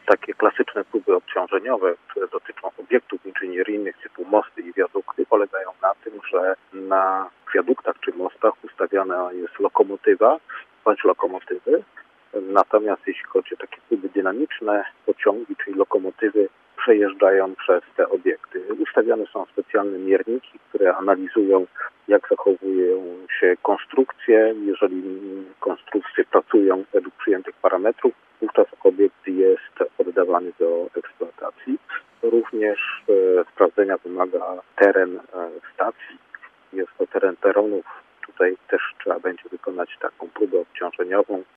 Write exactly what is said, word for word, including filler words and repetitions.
Takie klasyczne próby obciążeniowe, które dotyczą obiektów inżynieryjnych typu mosty i wiadukty, polegają na tym, że na wiaduktach czy mostach ustawiana jest lokomotywa bądź lokomotywy. Natomiast jeśli chodzi o takie próby dynamiczne, pociągi, czyli lokomotywy, przejeżdżają przez te obiekty. Ustawiane są specjalne mierniki, które analizują, jak zachowują się konstrukcje. Jeżeli konstrukcje pracują według przyjętych parametrów, wówczas obiekt jest oddawany do eksploatacji. Również e, sprawdzenia wymaga teren e, stacji. Jest to teren peronów. Tutaj też trzeba będzie wykonać taką próbę obciążeniową.